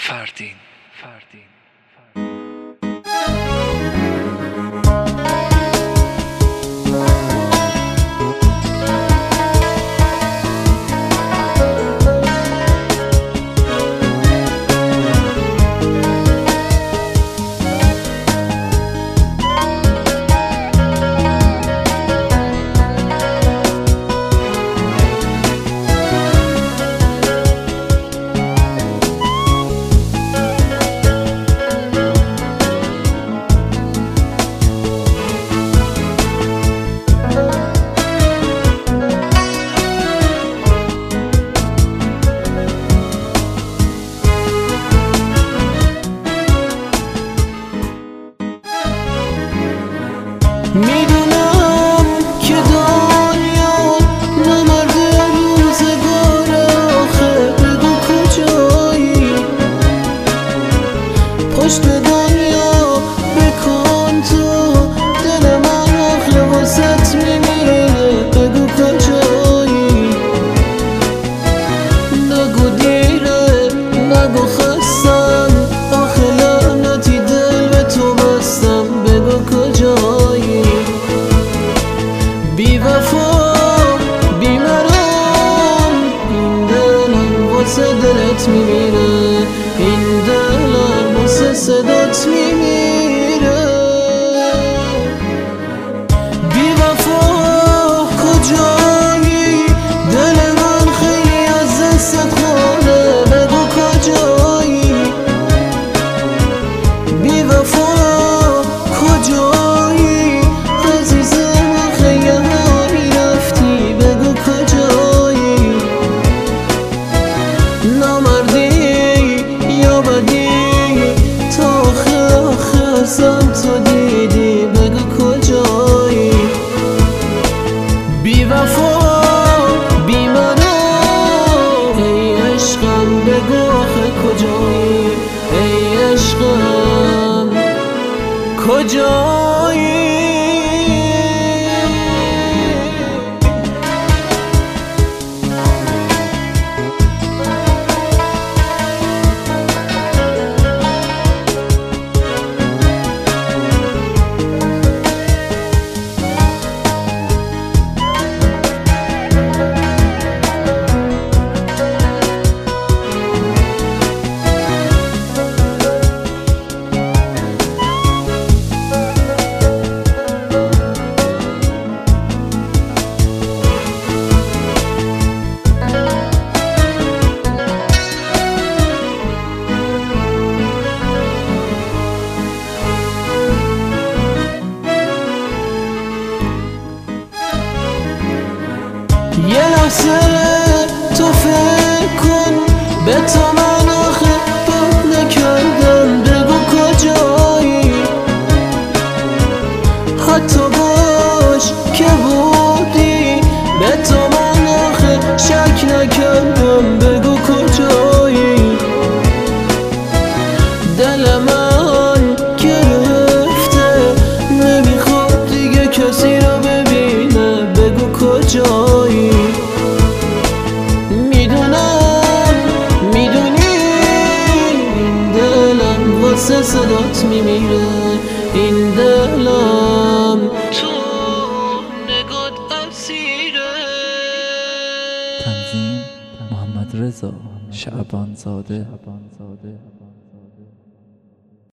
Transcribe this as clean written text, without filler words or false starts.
فردین. میدونم که دنیا نمرد روزگار آخه، بگو کجایی؟ پشت دنیا بکن تو، دل من آخه واسط میمیره، بگو کجایی؟ نگو دیره، نگو خستم، آخه لعنتی دل به تو بستم، بگو کجایی؟ بی وفا بی مرام، این دلم واسه دلت میمیره، این دلم واسه صدات میمیره. بی وفا کجایی؟ دل من خیلی از دستت خورده، بگو کجایی؟ بی وفا کجایی؟ عزیزم آخه یه هایی رفتی، بگو کجایی؟ نامردی یا بدی تا آخه ازم تو دیدی، بگو کجایی؟ بی وفا بی منو، ای عشقم بگو آخه کجایی؟ ای عشقم کجایی؟ یه لحظه تو فکر کن، به تو من آخه بد نکردم، بگو کجایی؟ حتی باش که بودی، به تو من آخه شک نکردم، بگو کجایی؟ دل من گرفته، نمیخواد دیگه کسی رو ببینه، بگو کجایی؟ واسه صدات میمیره، این دلم تو نگات اسیره. تنظیم محمد رضا شعبان زاده.